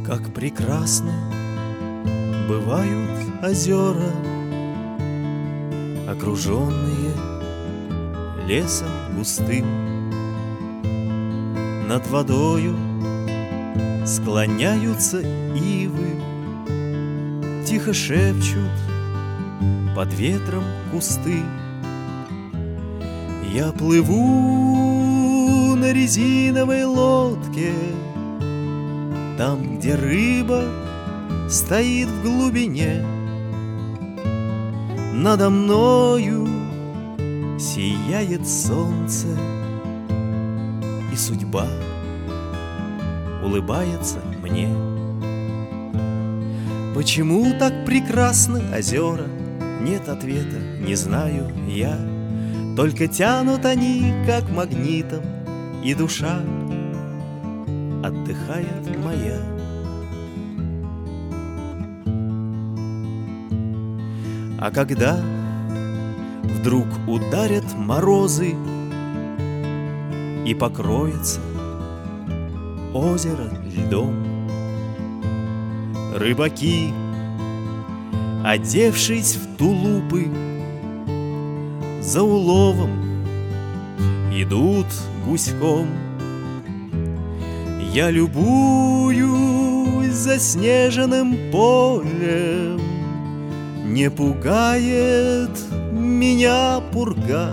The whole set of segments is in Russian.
Как прекрасны бывают озера, окруженные лесом густым. Над водою склоняются ивы, тихо шепчут под ветром кусты. Я плыву на резиновой лодке, там, где рыба стоит в глубине. Надо мною сияет солнце, и судьба улыбается мне. Почему так прекрасны озера? Нет ответа, не знаю я. Только тянут они, как магнитом, и душа отдыхает моя. А когда вдруг ударят морозы и покроется озеро льдом, рыбаки, одевшись в тулупы, за уловом идут гуськом. Я любуюсь заснеженным полем, не пугает меня пурга.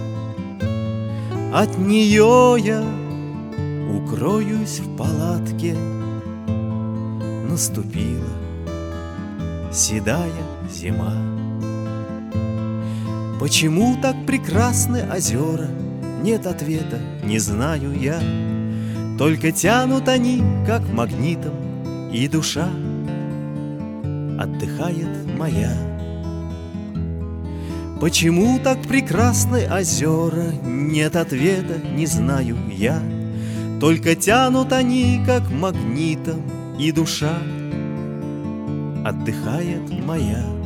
От нее я укроюсь в палатке. Наступила седая зима. Почему так прекрасны озера? Нет ответа, не знаю я. Только тянут они, как магнитом, и душа отдыхает моя. Почему так прекрасны озера? Нет ответа, не знаю я. Только тянут они, как магнитом, и душа отдыхает моя.